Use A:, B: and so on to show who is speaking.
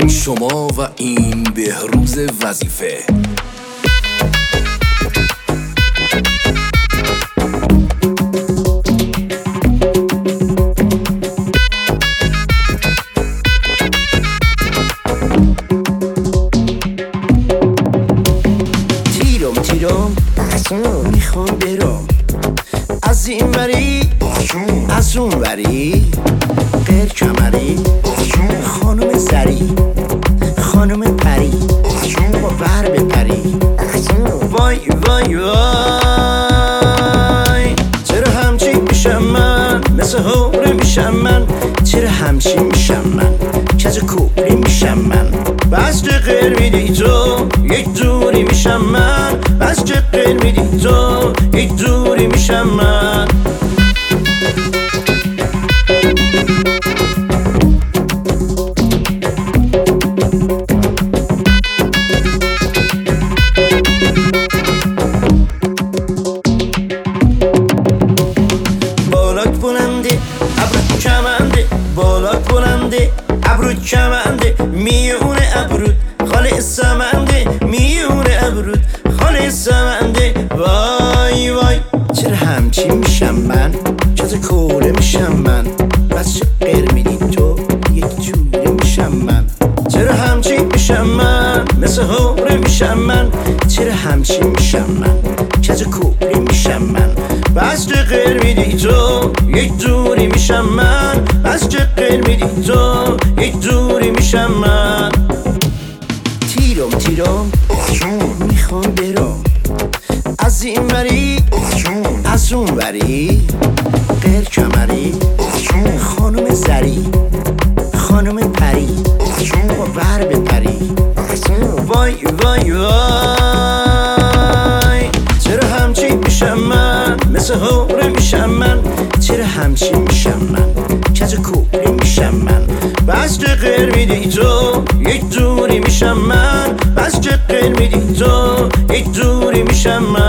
A: شما و این بهروز وظیفه.
B: تیرم میخوام برم از این وری از اون وری، غیر کمری خانم زری خانم پری با بر بپری. وای وای وای چرا همچی میشم من، مثل هوره میشم من، چرا همچی میشم من، کج کوری میشم من. بس که غیر میدی تو یک دوری میشم من، بس که غیر میدی تو یک دوری میشم من. بالات بلنده ابرو کمنده، بالات بلنده ابرو کمنده، میونه ابرود خاله سمنده، میونه ابرود خاله سمنده. وای وای چرا همچی میشم من، چرا کوله میشم من، بس چه غیر میدی تو یک جوره میشم من. چرا همچی میشم من، مثل هوره میشم من، چرا همچی میشم من، کج کوری میشم من. بس که غیر میدی تو یک دوری میشم من، بس که غیر میدی تو یک دوری میشم من. تیرم میخوام برم از این وری از اون وری، غیر کمری خانم زری خانم پری با بر بپری. وای وای وای چرا همچی میشم من، مثل هوره میشم من، چرا همچی میشم من، کج کوری میشم من. بس که غیر میدی تو یک دوری میشم من، بس که غیر میدی تو یک دوری میشم من.